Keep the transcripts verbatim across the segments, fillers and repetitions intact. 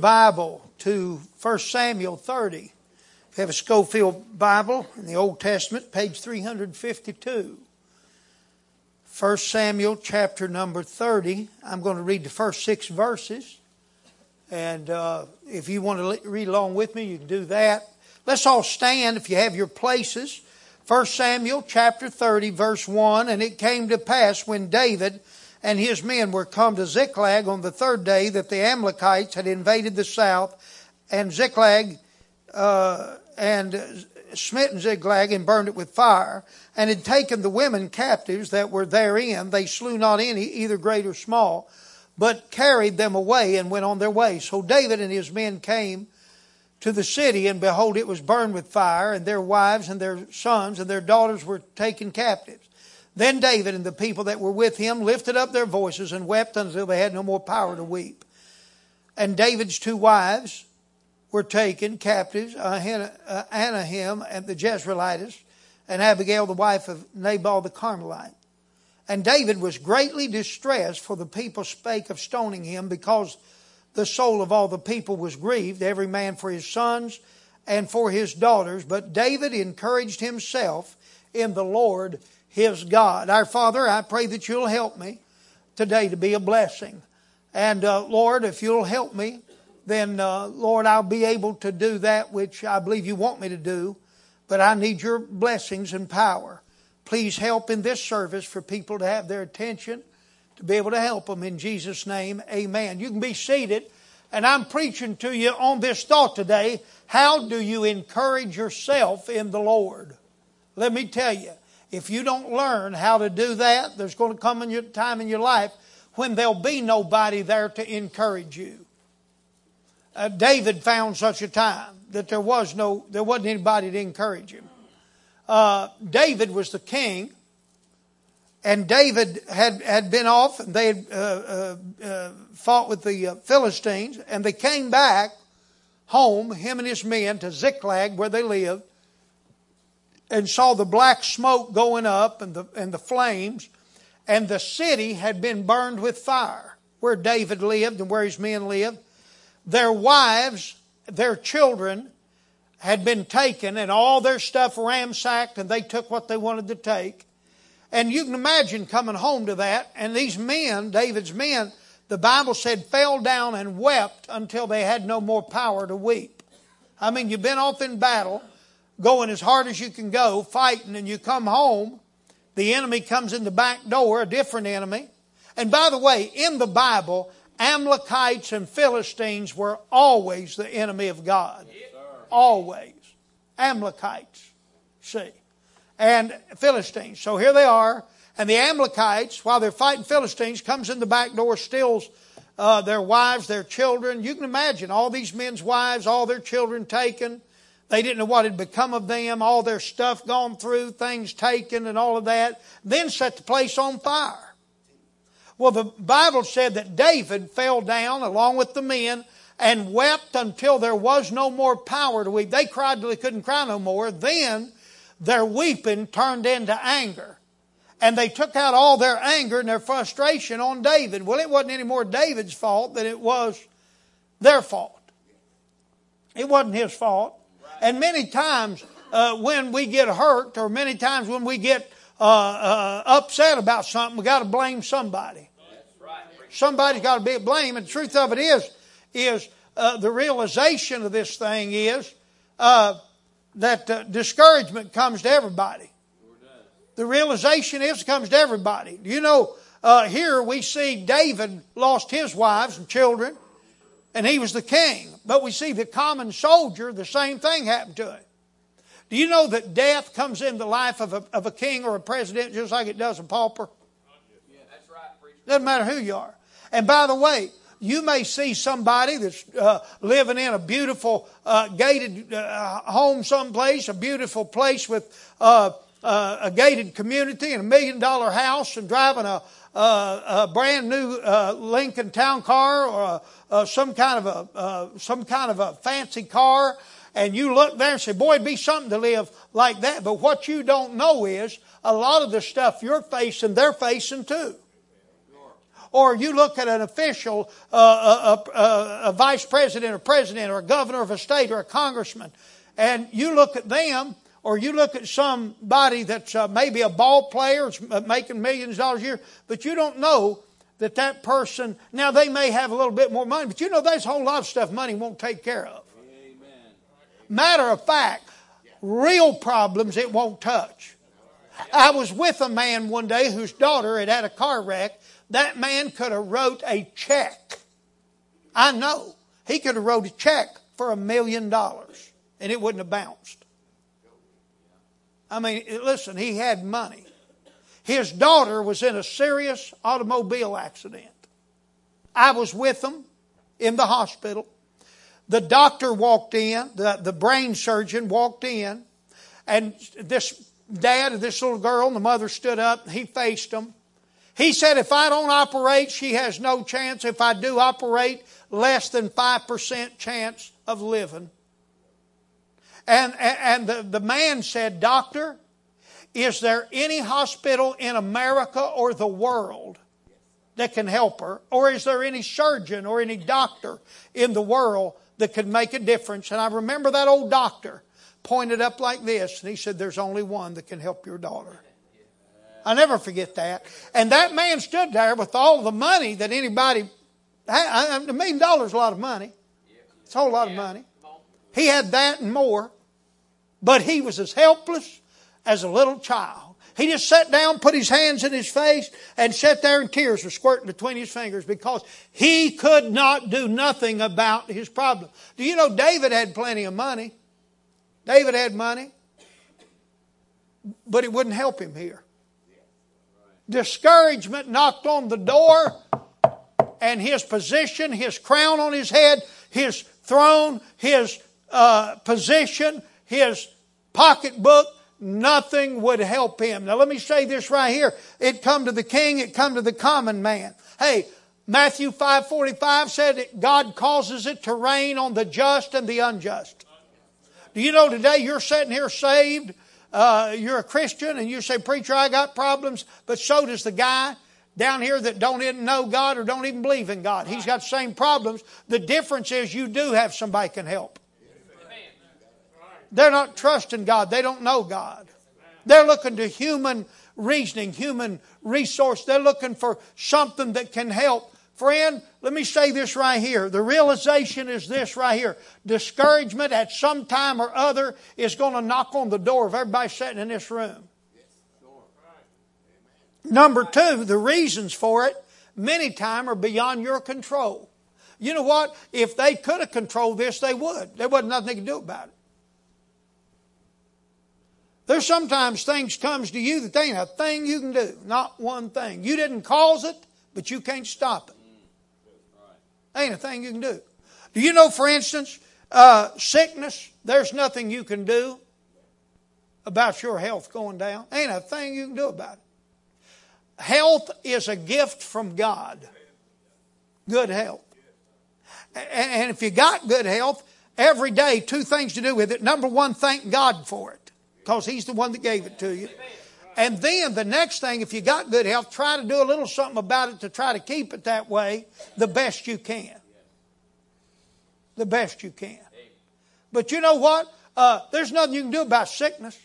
Bible to First Samuel thirty. If you have a Schofield Bible in the Old Testament, page three fifty-two. First Samuel chapter number thirty. I'm going to read the first six verses. And uh, if you want to read along with me, you can do that. Let's all stand if you have your places. First Samuel chapter thirty, verse one. And it came to pass when David and his men were come to Ziklag on the third day that the Amalekites had invaded the south, and Ziklag uh, and smitten Ziklag and burned it with fire, and had taken the women captives that were therein. They slew not any, either great or small, but carried them away and went on their way. So David and his men came to the city, and behold, it was burned with fire, and their wives and their sons and their daughters were taken captives. Then David and the people that were with him lifted up their voices and wept until they had no more power to weep. And David's two wives were taken captives, Ahinoam and the Jezreelitess, and Abigail the wife of Nabal the Carmelite. And David was greatly distressed, for the people spake of stoning him, because the soul of all the people was grieved, every man for his sons and for his daughters. But David encouraged himself in the Lord his God. Our Father, I pray that you'll help me today to be a blessing. And uh, Lord, if you'll help me, then uh, Lord, I'll be able to do that which I believe you want me to do. But I need your blessings and power. Please help in this service for people to have their attention, to be able to help them in Jesus' name. Amen. You can be seated. And I'm preaching to you on this thought today. How do you encourage yourself in the Lord? Let me tell you, if you don't learn how to do that, there's going to come a time in your life when there'll be nobody there to encourage you. Uh, David found such a time that there was no, there wasn't anybody to encourage him. Uh, David was the king, and David had, had been off, and they had uh, uh, uh, fought with the uh, Philistines, and they came back home, him and his men, to Ziklag where they lived, and saw the black smoke going up and the, and the flames, and the city had been burned with fire, where David lived and where his men lived. Their wives, their children had been taken, and all their stuff ransacked, and they took what they wanted to take. And you can imagine coming home to that, and these men, David's men, the Bible said, fell down and wept until they had no more power to weep. I mean, you've been off in battle, going as hard as you can go, fighting, and you come home, the enemy comes in the back door, a different enemy. And by the way, in the Bible, Amalekites and Philistines were always the enemy of God. Yes, always. Amalekites, see, and Philistines. So here they are, and the Amalekites, while they're fighting Philistines, comes in the back door, steals uh, their wives, their children. You can imagine all these men's wives, all their children taken. They didn't know what had become of them, all their stuff gone through, things taken and all of that. Then set the place on fire. Well, the Bible said that David fell down along with the men and wept until there was no more power to weep. They cried till they couldn't cry no more. Then their weeping turned into anger. And they took out all their anger and their frustration on David. Well, it wasn't any more David's fault than it was their fault. It wasn't his fault. And many times uh, when we get hurt, or many times when we get uh, uh, upset about something, we got to blame somebody. Somebody's got to be at blame. And the truth of it is, is uh, the realization of this thing is uh, that uh, discouragement comes to everybody. The realization is it comes to everybody. You know, uh, here we see David lost his wives and children, and he was the king. But we see the common soldier, the same thing happened to him. Do you know that death comes in the life of a, of a king or a president just like it does a pauper? Yeah, that's right, preacher. Doesn't matter who you are. And by the way, you may see somebody that's uh, living in a beautiful uh, gated uh, home someplace, a beautiful place with uh, uh, a gated community and a million dollar house, and driving a, a, a brand new uh, Lincoln Town Car, or a, uh, some kind of a uh, some kind of a fancy car, and you look there and say, "Boy, it'd be something to live like that." But what you don't know is a lot of the stuff you're facing, they're facing too. Or you look at an official, uh, a, a, a vice president or president or a governor of a state or a congressman, and you look at them, or you look at somebody that's uh, maybe a ball player making millions of dollars a year, but you don't know that that person, now they may have a little bit more money, but you know there's a whole lot of stuff money won't take care of. Amen. Matter of fact, real problems it won't touch. I was with a man one day whose daughter had had a car wreck. That man could have wrote a check. I know. He could have wrote a check for a million dollars and it wouldn't have bounced. I mean, listen, he had money. His daughter was in a serious automobile accident. I was with them in the hospital. The doctor walked in, the, the brain surgeon walked in, and this dad of this little girl and the mother stood up. He faced them. He said, if I don't operate, she has no chance. If I do operate, less than five percent chance of living. And, and the, the man said, Doctor, is there any hospital in America or the world that can help her? Or is there any surgeon or any doctor in the world that could make a difference? And I remember that old doctor pointed up like this, and he said, there's only one that can help your daughter. I'll never forget that. And that man stood there with all the money that anybody had. A million dollars is a lot of money. It's a whole lot of money. He had that and more. But he was as helpless as a little child. He just sat down, put his hands in his face, and sat there, and tears were squirting between his fingers because he could not do nothing about his problem. Do you know David had plenty of money? David had money, but it wouldn't help him here. Discouragement knocked on the door, and his position, his crown on his head, his throne, his uh, position, his pocketbook, nothing would help him. Now let me say this right here. It come to the king, it come to the common man. Hey, Matthew five forty-five said that God causes it to rain on the just and the unjust. Do you know today you're sitting here saved, uh, you're a Christian, and you say, preacher, I got problems, but so does the guy down here that don't even know God or don't even believe in God. He's got the same problems. The difference is you do have somebody can help. They're not trusting God. They don't know God. They're looking to human reasoning, human resource. They're looking for something that can help. Friend, let me say this right here. The realization is this right here. Discouragement at some time or other is going to knock on the door of everybody sitting in this room. Number two, the reasons for it many times are beyond your control. You know what? If they could have controlled this, they would. There wasn't nothing they could do about it. There's sometimes things comes to you that there ain't a thing you can do. Not one thing. You didn't cause it, but you can't stop it. Ain't a thing you can do. Do you know, for instance, uh, sickness, there's nothing you can do about your health going down. Ain't a thing you can do about it. Health is a gift from God. Good health. And, and if you got good health, every day, two things to do with it. Number one, thank God for it, because He's the one that gave it to you. And then the next thing, if you got good health, try to do a little something about it to try to keep it that way the best you can. The best you can. But you know what? Uh, there's nothing you can do about sickness.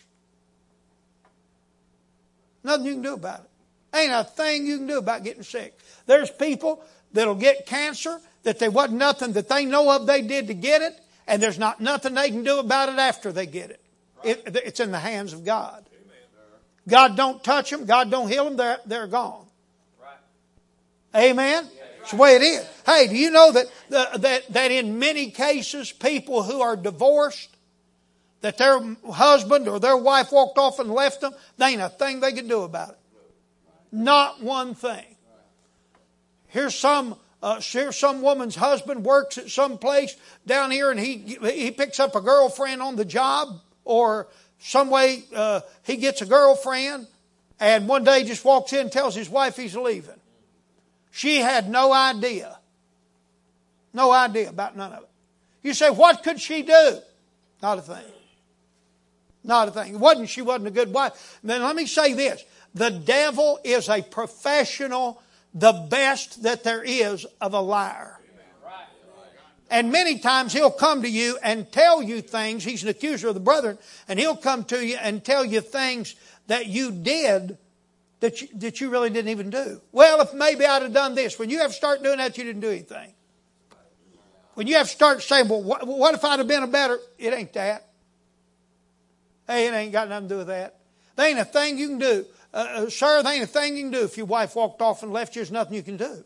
Nothing you can do about it. Ain't a thing you can do about getting sick. There's people that'll get cancer that there wasn't nothing that they know of they did to get it, and there's not nothing they can do about it after they get it. It it's in the hands of God. God don't touch them. God don't heal them. They're, they're gone. Right. Amen? Yeah, it's the way it is. Hey, do you know that, the, that, that in many cases, people who are divorced, that their husband or their wife walked off and left them, there ain't a thing they can do about it. Not one thing. Here's some, uh, here's some woman's husband works at some place down here, and he, he picks up a girlfriend on the job, or some way uh, he gets a girlfriend, and one day just walks in and tells his wife he's leaving. She had no idea. No idea about none of it. You say, what could she do? Not a thing. Not a thing. It wasn't, she wasn't a good wife. Then let me say this. The devil is a professional the best that there is of a liar. And many times he'll come to you and tell you things. He's an accuser of the brethren. And he'll come to you and tell you things that you did that you, that you really didn't even do. Well, if maybe I'd have done this. When you have to start doing that, you didn't do anything. When you have to start saying, well, what, what if I'd have been a better... It ain't that. Hey, it ain't got nothing to do with that. There ain't a thing you can do. Uh, uh, sir, there ain't a thing you can do if your wife walked off and left you. There's nothing you can do.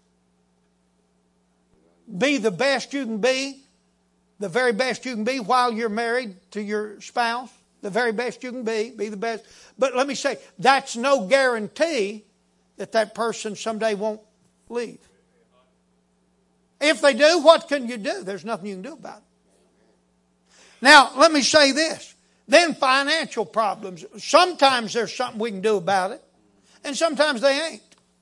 Be the best you can be, the very best you can be while you're married to your spouse. The very best you can be, be the best. But let me say, that's no guarantee that that person someday won't leave. If they do, what can you do? There's nothing you can do about it. Now, let me say this. Then financial problems. Sometimes there's something we can do about it, and sometimes they ain't.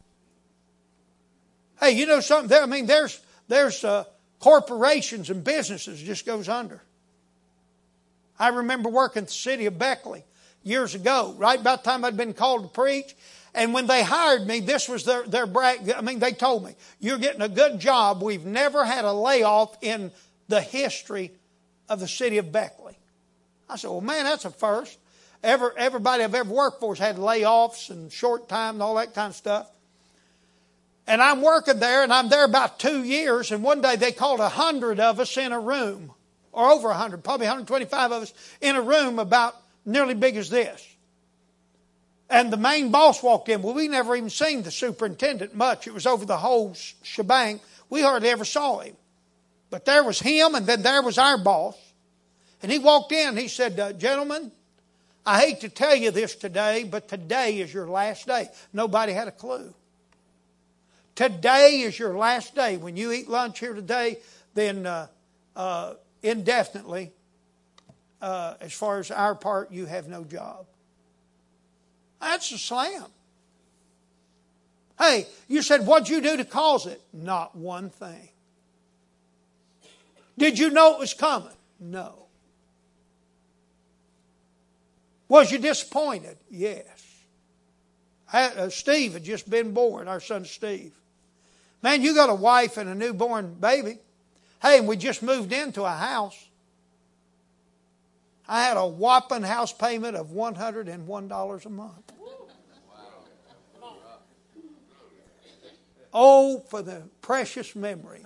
Hey, you know something? There, I mean, there's there's uh, corporations and businesses just goes under. I remember working at the city of Beckley years ago, right about the time I'd been called to preach. And when they hired me, this was their, their brag. I mean, they told me, you're getting a good job. We've never had a layoff in the history of the city of Beckley. I said, well, man, that's a first. Ever, everybody I've ever worked for has had layoffs and short time and all that kind of stuff. And I'm working there, and I'm there about two years, and one day they called a hundred of us in a room, or over a hundred, probably one hundred twenty-five of us in a room about nearly big as this. And the main boss walked in. Well, we never even seen the superintendent much. It was over the whole shebang. We hardly ever saw him. But there was him, and then there was our boss. And he walked in, and he said, uh, gentlemen, I hate to tell you this today, but today is your last day. Nobody had a clue. Today is your last day. When you eat lunch here today, then uh, uh, indefinitely, uh, as far as our part, you have no job. That's a slam. Hey, you said, what'd you do to cause it? Not one thing. Did you know it was coming? No. Was you disappointed? Yes. I, uh, Steve had just been born, our son Steve. Man, you got a wife and a newborn baby. Hey, and we just moved into a house. I had a whopping house payment of one hundred one dollars a month. Oh, for the precious memories.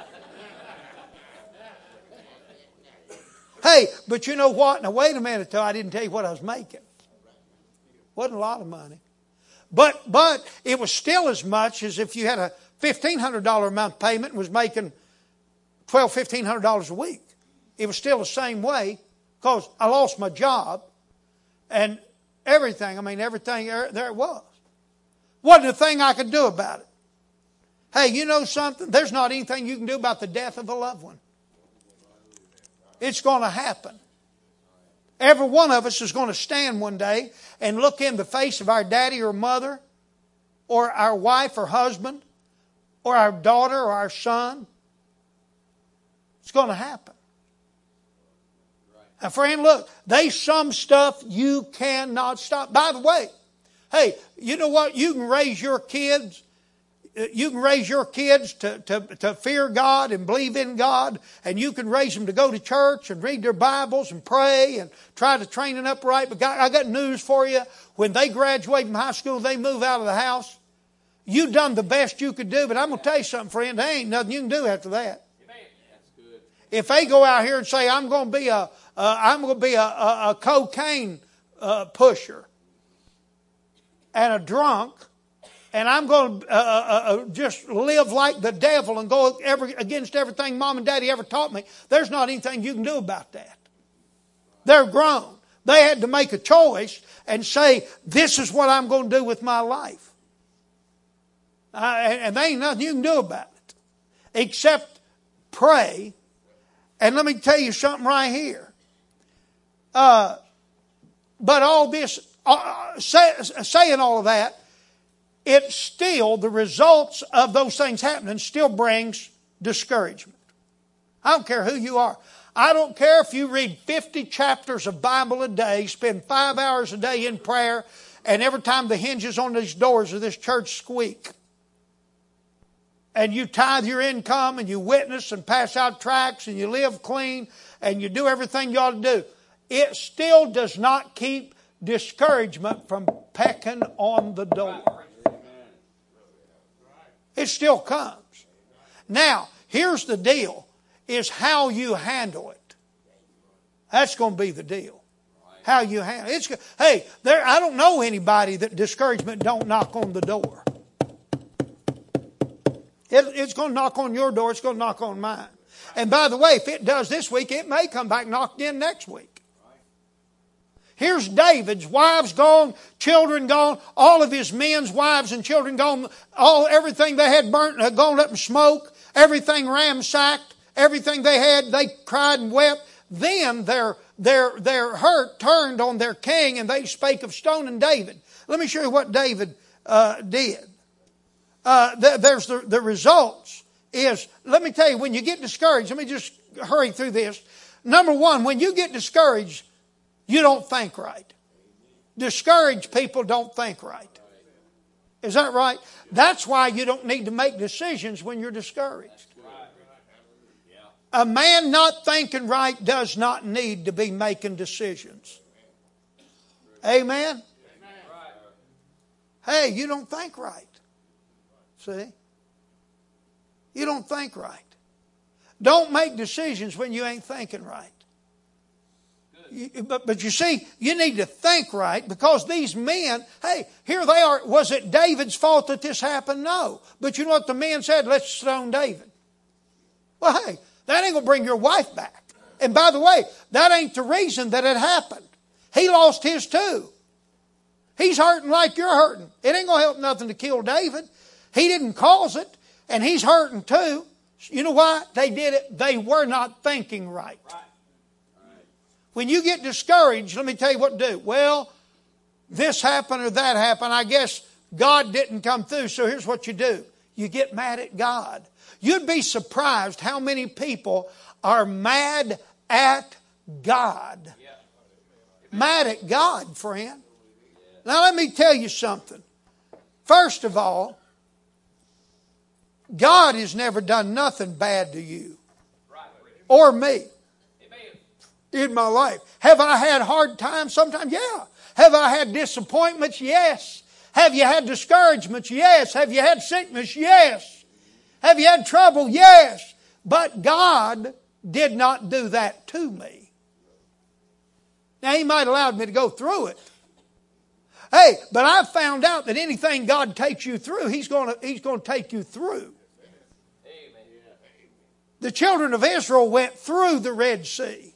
Hey, but you know what? Now, wait a minute till I didn't tell you what I was making. Wasn't a lot of money. But but it was still as much as if you had a fifteen hundred dollars a month payment and was making twelve hundred, fifteen hundred dollars a week. It was still the same way because I lost my job and everything. I mean, everything, there it was. Wasn't a thing I could do about it. Hey, you know something? There's not anything you can do about the death of a loved one. It's going to happen. Every one of us is going to stand one day and look in the face of our daddy or mother or our wife or husband or our daughter or our son. It's going to happen. Now, friend, look, there's some stuff you cannot stop. By the way, hey, you know what? You can raise your kids. You can raise your kids to, to, to fear God and believe in God. And you can raise them to go to church and read their Bibles and pray and try to train them upright. But God, I got news for you. When they graduate from high school, they move out of the house. You've done the best you could do. But I'm going to tell you something, friend. There ain't nothing you can do after that. If they go out here and say, I'm going to be a, uh, I'm going to be a, a, a cocaine uh, pusher and a drunk, and I'm going to uh, uh, just live like the devil and go every, against everything Mom and Daddy ever taught me, there's not anything you can do about that. They're grown. They had to make a choice and say, this is what I'm going to do with my life. Uh, and, and there ain't nothing you can do about it except pray. And let me tell you something right here. Uh, but all this, uh, say, saying all of that, it still, the results of those things happening still brings discouragement. I don't care who you are. I don't care if you read fifty chapters of Bible a day, spend five hours a day in prayer, and every time the hinges on these doors of this church squeak. and you tithe your income and you witness and pass out tracts and you live clean and you do everything you ought to do, it still does not keep discouragement from pecking on the door. It still comes. Now, here's the deal, is how you handle it. That's going to be the deal. How you handle it. It's, hey, there, I don't know anybody that discouragement don't knock on the door. It, it's going to knock on your door. It's going to knock on mine. And by the way, if it does this week, it may come back knocked in next week. Here's David's wives gone, children gone, all of his men's wives and children gone, all everything they had burnt had gone up in smoke, everything ransacked, everything they had, they cried and wept. Then their their their hurt turned on their king, and they spake of stoning David. Let me show you what David uh, did. Uh, th- there's the, the results is, let me tell you, when you get discouraged, let me just hurry through this. Number one, when you get discouraged, you don't think right. Discouraged people don't think right. Is that right? That's why you don't need to make decisions when you're discouraged. A man not thinking right does not need to be making decisions. Amen? Hey, you don't think right. See? You don't think right. Don't make decisions when you ain't thinking right. You, but, but you see, you need to think right, because these men, hey, here they are. Was it David's fault that this happened? No. But you know what the men said? Let's stone David. Well, hey, that ain't going to bring your wife back. And by the way, that ain't the reason that it happened. He lost his too. He's hurting like you're hurting. It ain't going to help nothing to kill David. He didn't cause it, and he's hurting too. You know why? They did it. They were not thinking right. When you get discouraged, let me tell you what to do. Well, this happened or that happened. I guess God didn't come through, so here's what you do. You get mad at God. You'd be surprised how many people are mad at God. Mad at God, friend. Now let me tell you something. First of all, God has never done nothing bad to you or me in my life. Have I had hard times sometimes? Yeah. Have I had disappointments? Yes. Have you had discouragements? Yes. Have you had sickness? Yes. Have you had trouble? Yes. But God did not do that to me. Now, He might have allowed me to go through it. Hey, but I've found out that anything God takes you through, He's going to, He's going to take you through. Amen. The children of Israel went through the Red Sea.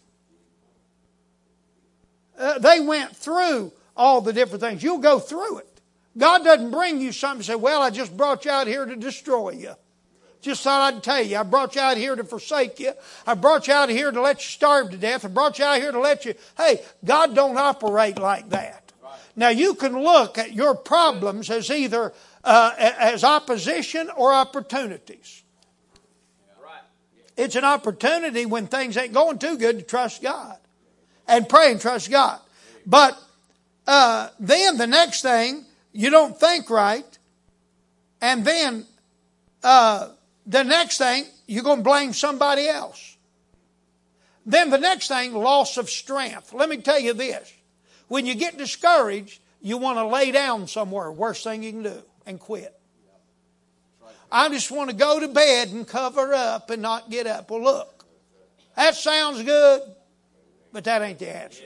Uh, they went through all the different things. You'll go through it. God doesn't bring you something and say, well, I just brought you out here to destroy you. Just thought I'd tell you. I brought you out here to forsake you. I brought you out here to let you starve to death. I brought you out here to let you... Hey, God don't operate like that. Now, you can look at your problems as either uh, as opposition or opportunities. It's an opportunity when things ain't going too good to trust God and pray and trust God. But uh, then the next thing, you don't think right. And then uh, the next thing, you're going to blame somebody else. Then the next thing, loss of strength. Let me tell you this. When you get discouraged, you want to lay down somewhere, worst thing you can do, and quit. I just want to go to bed and cover up and not get up. Well, look, that sounds good, but that ain't the answer.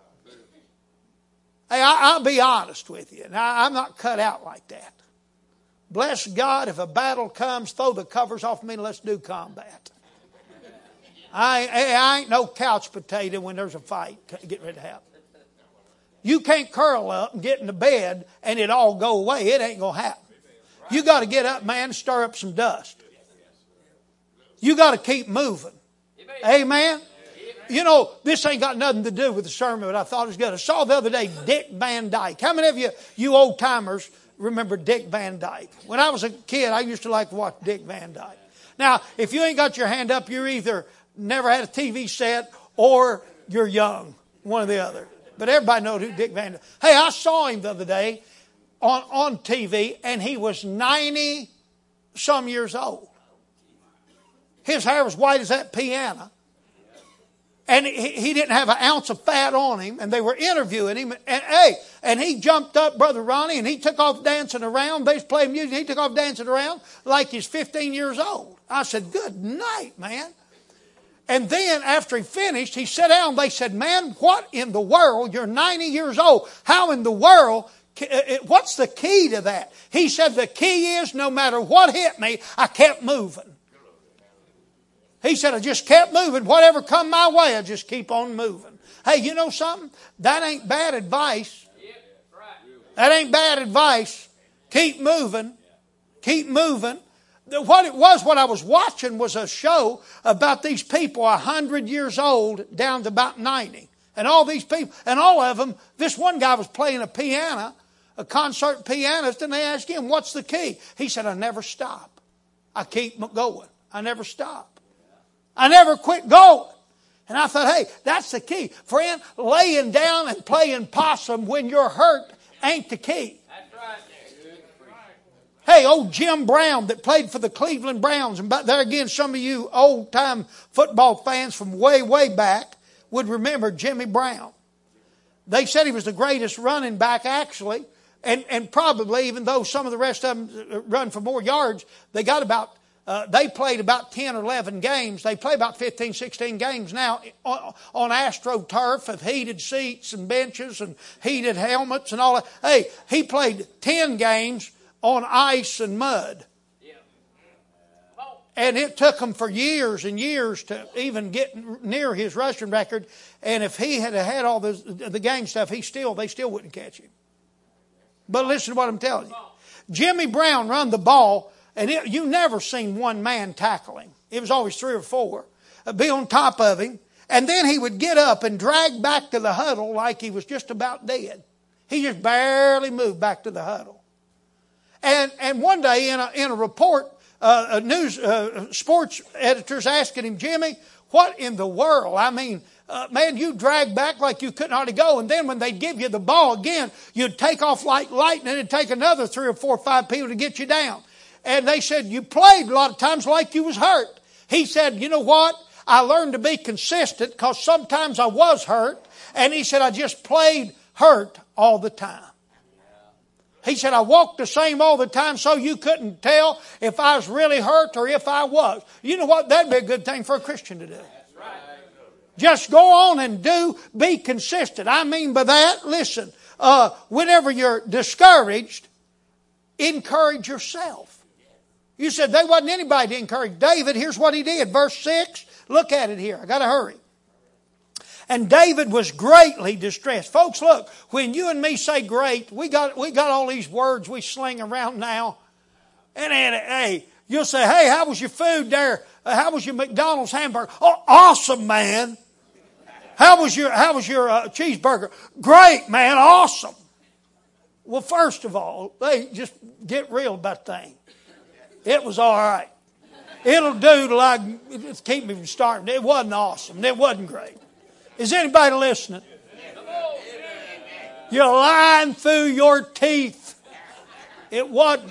Hey, I, I'll be honest with you. Now, I'm not cut out like that. Bless God, if a battle comes, throw the covers off me and let's do combat. I, I ain't no couch potato when there's a fight getting ready to happen. You can't curl up and get in the bed and it all go away. It ain't going to happen. You got to get up, man, stir up some dust. You got to keep moving. Amen? You know, this ain't got nothing to do with the sermon, but I thought it was good. I saw the other day Dick Van Dyke. How many of you, you old timers, remember Dick Van Dyke? When I was a kid, I used to like to watch Dick Van Dyke. Now, if you ain't got your hand up, you're either never had a T V set or you're young. One or the other. But everybody knows who Dick Van Dyke is. Hey, I saw him the other day on, on T V, and he was ninety-something some years old. His hair was white as that piano. And he, he didn't have an ounce of fat on him. And they were interviewing him. And hey, and he jumped up, Brother Ronnie, and he took off dancing around. They was playing music. He took off dancing around like he's fifteen years old. I said, good night, man. And then after he finished, he sat down. They said, man, what in the world? You're ninety years old. How in the world? What's the key to that? He said, the key is no matter what hit me, I kept moving. He said, I just kept moving. Whatever come my way, I just keep on moving. Hey, you know something? That ain't bad advice. That ain't bad advice. Keep moving. Keep moving. What it was, what I was watching was a show about these people a hundred years old down to about ninety. And all these people, and all of them, this one guy was playing a piano, a concert pianist, and they asked him, what's the key? He said, I never stop. I keep going. I never stop. I never quit going. And I thought, hey, that's the key. Friend, laying down and playing possum when you're hurt ain't the key. That's right. Hey, old Jim Brown that played for the Cleveland Browns. And there again, some of you old-time football fans from way, way back would remember Jimmy Brown. They said he was the greatest running back, actually. And, and probably, even though some of the rest of them run for more yards, they got about Uh, they played about ten or eleven games. They play about fifteen, sixteen games now on, on AstroTurf with heated seats and benches and heated helmets and all that. Hey, he played ten games on ice and mud. And it took him for years and years to even get near his rushing record. And if he had had all the, the game stuff, he still, they still wouldn't catch him. But listen to what I'm telling you. Jimmy Brown run the ball. And it, you never seen one man tackle him. It was always three or four. Uh, be on top of him. And then he would get up and drag back to the huddle like he was just about dead. He just barely moved back to the huddle. And and one day in a, in a report, uh, a news uh, sports editors asking him, Jimmy, what in the world? I mean, uh, man, you drag back like you couldn't hardly go. And then when they'd give you the ball again, you'd take off like lightning. It'd take another three or four or five people to get you down. And they said, you played a lot of times like you was hurt. He said, you know what? I learned to be consistent because sometimes I was hurt. And he said, I just played hurt all the time. He said, I walked the same all the time so you couldn't tell if I was really hurt or if I was. You know what? That'd be a good thing for a Christian to do. Just go on and do, be consistent. I mean by that, listen, uh, whenever you're discouraged, encourage yourself. You said there wasn't anybody to encourage David. Here's what he did. Verse six. Look at it here. I got to hurry. And David was greatly distressed. Folks, look. When you and me say great, we got we got all these words we sling around now. And then, hey, you'll say, hey, how was your food there? Uh, how was your McDonald's hamburger? Oh, awesome, man. How was your How was your uh, cheeseburger? Great, man. Awesome. Well, first of all, hey, just get real about things. It was all right. It'll do to like keep me from starting. It wasn't awesome. It wasn't great. Is anybody listening? You're lying through your teeth. It wasn't.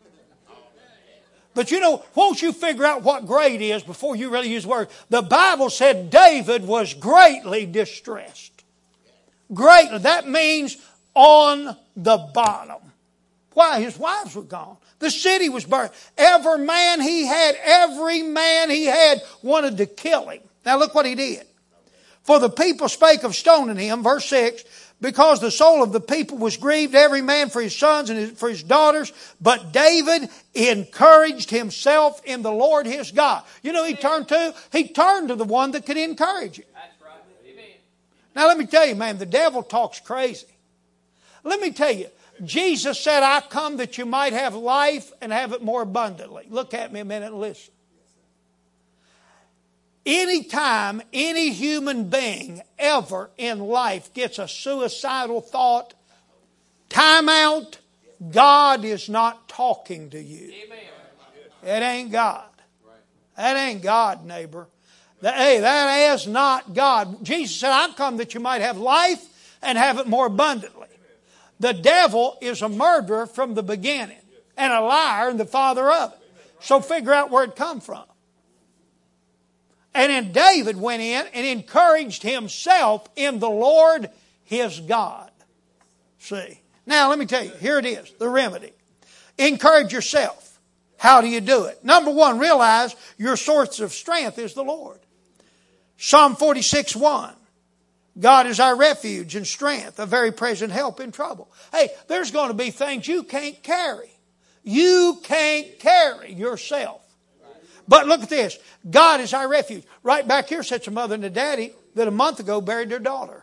But you know, won't you figure out what great is before you really use the word? The Bible said David was greatly distressed. Greatly. That means on the bottom. Why? His wives were gone. The city was burned. Every man he had, every man he had wanted to kill him. Now look what he did. For the people spake of stoning him, verse six, because the soul of the people was grieved, every man for his sons and his, for his daughters. But David encouraged himself in the Lord his God. You know who he turned to? He turned to the one that could encourage him. That's right. Amen. Now let me tell you, man, the devil talks crazy. Let me tell you, Jesus said, I come that you might have life and have it more abundantly. Look at me a minute and listen. Anytime any human being ever in life gets a suicidal thought, time out, God is not talking to you. Amen. It ain't God. That ain't God, neighbor. That, hey, that is not God. Jesus said, I've come that you might have life and have it more abundantly. The devil is a murderer from the beginning and a liar and the father of it. So figure out where it come from. And then David went in and encouraged himself in the Lord his God. See. Now let me tell you, here it is, the remedy. Encourage yourself. How do you do it? Number one, realize your source of strength is the Lord. Psalm forty-six one. God is our refuge and strength, a very present help in trouble. Hey, there's going to be things you can't carry. You can't carry yourself. But look at this. God is our refuge. Right back here sits a mother and a daddy that a month ago buried their daughter.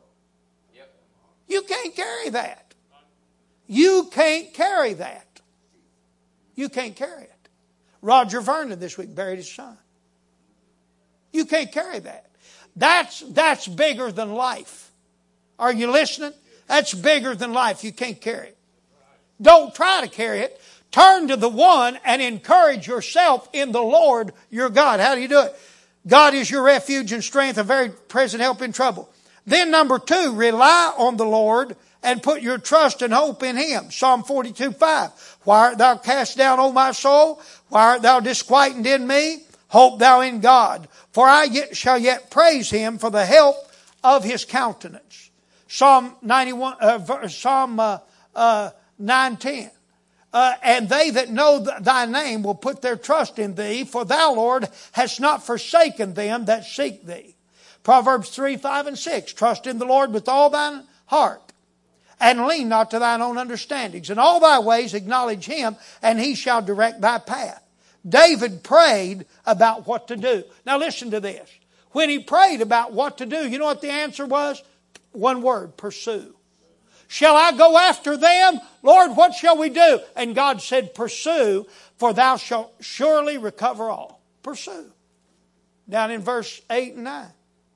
You can't carry that. You can't carry that. You can't carry it. Roger Vernon this week buried his son. You can't carry that. That's, that's bigger than life. Are you listening? That's bigger than life. You can't carry it. Don't try to carry it. Turn to the one and encourage yourself in the Lord your God. How do you do it? God is your refuge and strength, a very present help in trouble. Then number two, rely on the Lord and put your trust and hope in Him. Psalm forty-two five. Why art thou cast down, O my soul? Why art thou disquieted in me? Hope thou in God, for I yet shall yet praise Him for the help of His countenance. Psalm ninety-one, uh, Psalm uh, uh, nine ten. Uh, and they that know th- thy name will put their trust in thee, for thou, Lord, hast not forsaken them that seek thee. Proverbs three, five, and six. Trust in the Lord with all thine heart, and lean not to thine own understandings. In all thy ways acknowledge Him, and He shall direct thy path. David prayed about what to do. Now listen to this. When he prayed about what to do, you know what the answer was? One word, pursue. Shall I go after them? Lord, what shall we do? And God said, pursue, for thou shalt surely recover all. Pursue. Down in verse eight and nine.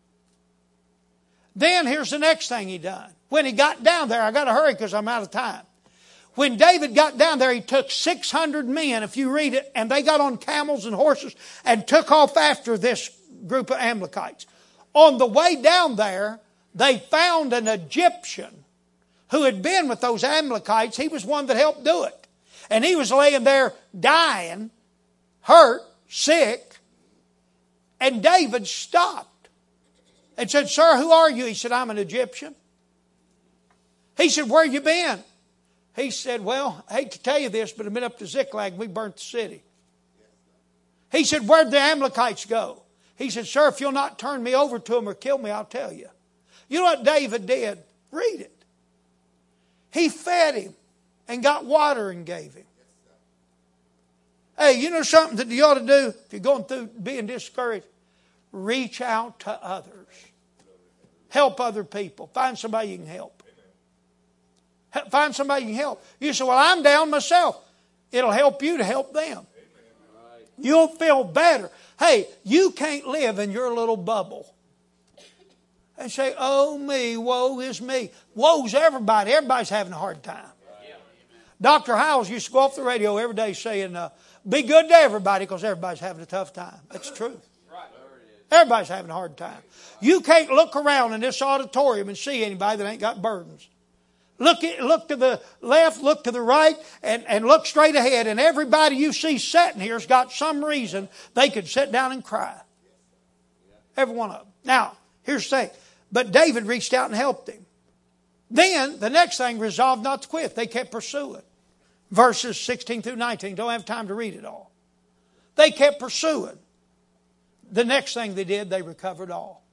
Then here's the next thing he done. When he got down there, I got to hurry because I'm out of time. When David got down there, he took six hundred men, if you read it, and they got on camels and horses and took off after this group of Amalekites. On the way down there, they found an Egyptian who had been with those Amalekites. He was one that helped do it. And he was laying there dying, hurt, sick. And David stopped and said, "Sir, who are you?" He said, "I'm an Egyptian." He said, "Where you been?" He said, "Well, I hate to tell you this, but I've been up to Ziklag and we burnt the city." He said, "Where'd the Amalekites go?" He said, "Sir, if you'll not turn me over to them or kill me, I'll tell you." You know what David did? Read it. He fed him and got water and gave him. Hey, you know something that you ought to do if you're going through being discouraged? Reach out to others. Help other people. Find somebody you can help. Find somebody you can help. You say, "Well, I'm down myself." It'll help you to help them. You'll feel better. Hey, you can't live in your little bubble and say, "Oh me, woe is me." Woe's everybody. Everybody's having a hard time. Doctor Howells used to go off the radio every day saying, uh, "Be good to everybody because everybody's having a tough time." That's true. Everybody's having a hard time. You can't look around in this auditorium and see anybody that ain't got burdens. Look at, look to the left, look to the right, and, and look straight ahead. And everybody you see sitting here has got some reason they could sit down and cry. Every one of them. Now, here's the thing. But David reached out and helped him. Then, the next thing, resolved not to quit. They kept pursuing. Verses sixteen through nineteen. Don't have time to read it all. They kept pursuing. The next thing they did, they recovered all.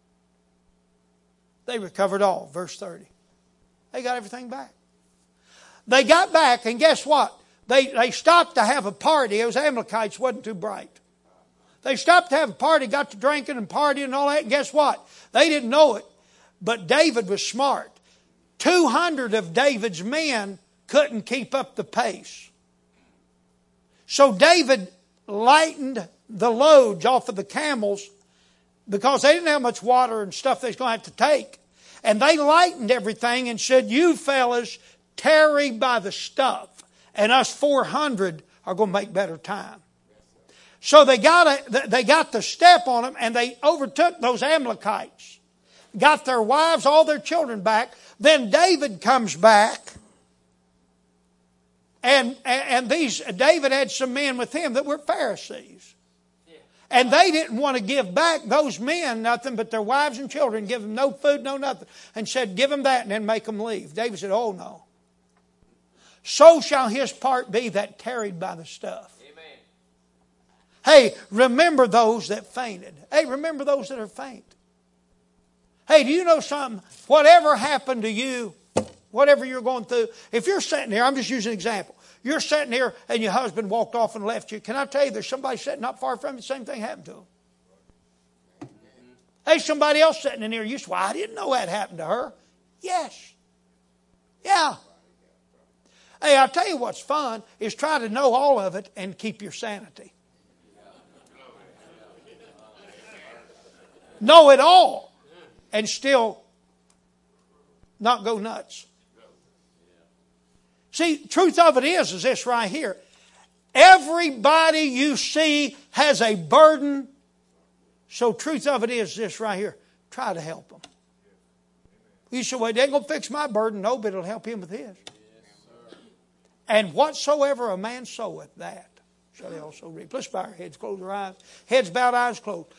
They recovered all. Verse thirty. They got everything back. They got back, and guess what? They, they stopped to have a party. Those Amalekites wasn't too bright. They stopped to have a party, got to drinking and partying and all that, and guess what? They didn't know it. But David was smart. two hundred of David's men couldn't keep up the pace. So David lightened the loads off of the camels because they didn't have much water and stuff they was going to have to take. And they lightened everything and said, "You fellas tarry by the stuff, and us four hundred are going to make better time." So they got a, they got the step on them, and they overtook those Amalekites. Got their wives, all their children back. Then David comes back. And, and these, David had some men with him that were Pharisees. And they didn't want to give back those men nothing but their wives and children, give them no food, no nothing. And said, give them that and then make them leave. David said, oh no. So shall his part be that tarried by the stuff. Amen. Hey, remember those that fainted. Hey, remember those that are faint. Hey, do you know something? Whatever happened to you, whatever you're going through, if you're sitting here, I'm just using an example. You're sitting here and your husband walked off and left you. Can I tell you, there's somebody sitting not far from you, the same thing happened to them. Hey, somebody else sitting in here, you say, well, I didn't know that happened to her. Yes. Yeah. Hey, I'll tell you what's fun is try to know all of it and keep your sanity. Know it all and still not go nuts. See, truth of it is, is this right here. Everybody you see has a burden. So truth of it is this right here. Try to help them. You say, well, it ain't going to fix my burden. No, but it'll help him with his. And whatsoever a man soweth, that shall he also reap. Let's bow our heads, close our eyes. Heads bowed, eyes closed.